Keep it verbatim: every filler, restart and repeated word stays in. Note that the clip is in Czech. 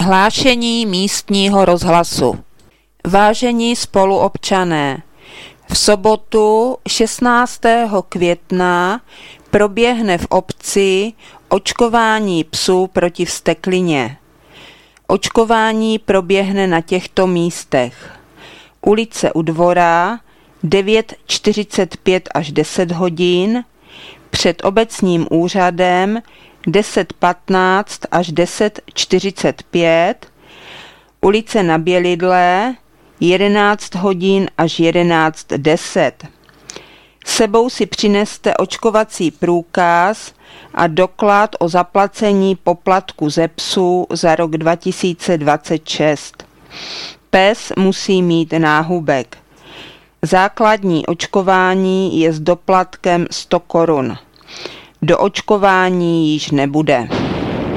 Hlášení místního rozhlasu. Vážení spoluobčané, v sobotu šestnáctého května proběhne v obci očkování psů proti vzteklině. Očkování proběhne na těchto místech: ulice U Dvora devět čtyřicet pět až deset hodin, před obecním úřadem deset patnáct až deset čtyřicet pět, ulice Na Bělidle jedenáct hodin až jedenáct deset. Sebou si přineste očkovací průkaz a doklad o zaplacení poplatku ze psů za rok dva tisíce dvacet šest. Pes musí mít náhubek. Základní očkování je s doplatkem sto korun. Do očkování již nebude.